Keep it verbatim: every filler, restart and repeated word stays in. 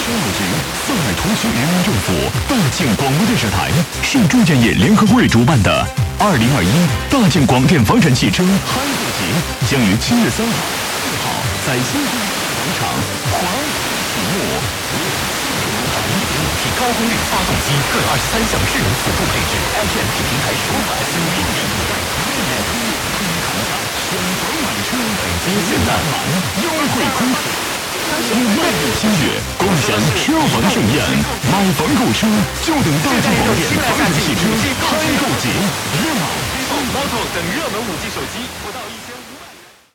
商务局、上海图区人民政府、大庆广播电视台市住建业联合会主办的二零二一大庆广电房产汽车嗨购节将于七月三号、四号在新中广场华启幕。 体高功率发动机各二十三项智能辅助配置 ，H M P 平台首款 S U V。 选房买车，北京现代行优惠空前。五万亿新月，共享车房盛宴，买房购车就等大庆广电房产汽车嗨购节，热闹！ Moto 等热门五 G 手机不到一。